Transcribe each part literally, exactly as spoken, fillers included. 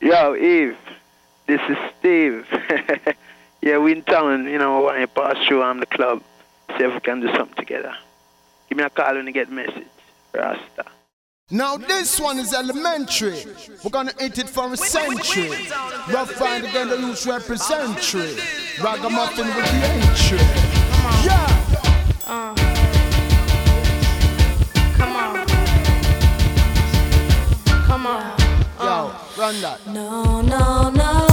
Yo, Eve, this is Steve. Yeah, we in town, you know, when you pass through on the club, see if we can do something together. Give me a call when you get the message. Rasta. Now this one is elementary. We're gonna hit it for a century. Rough Rider again, the youth representary. Ragamuffin with the entry. Yeah. Uh. Come on. Come on. Yo, run that. No, no, no.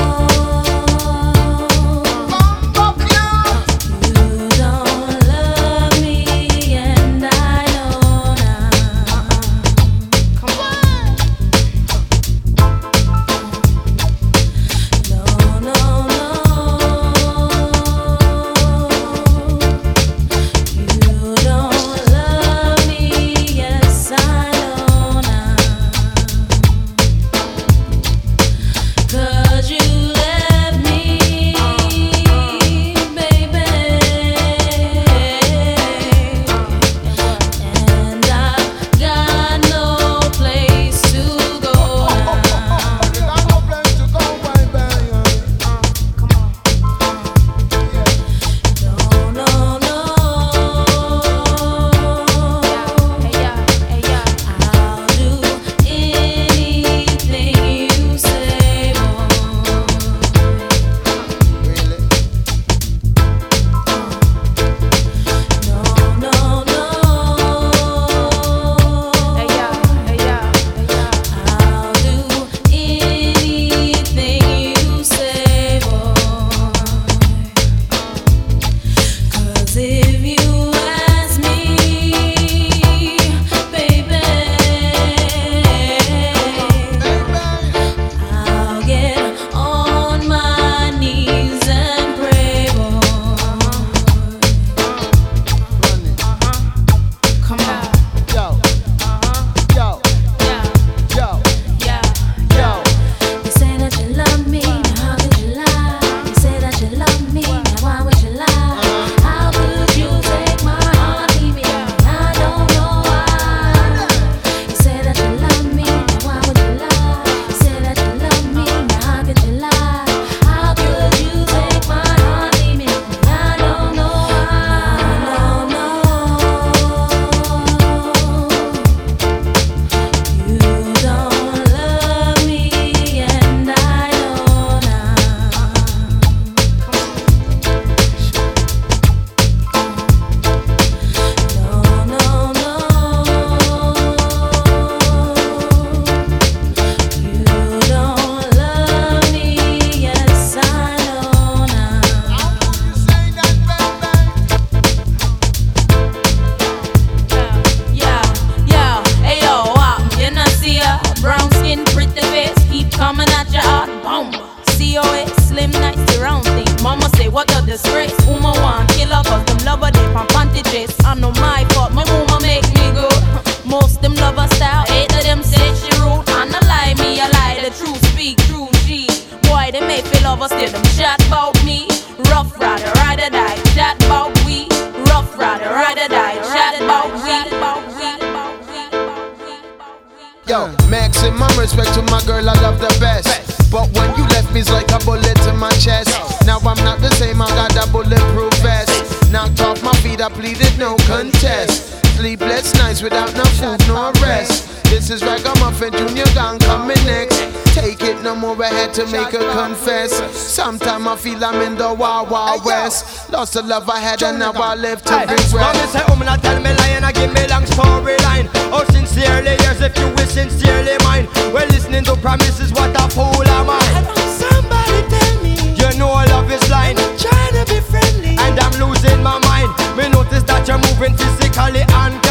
To make her confess. Sometimes I feel I'm in the Wild Wild West. Lost the love I had and now I live to regret. Now me say, oh, me not tell me lie and I give me long storyline. Oh, sincerely yours if you wish sincerely mine. Well, listening to promises, what a fool am I. Somebody tell me you know love is blind. I'm trying to be friendly and I'm losing my mind. Me notice that you're moving physically and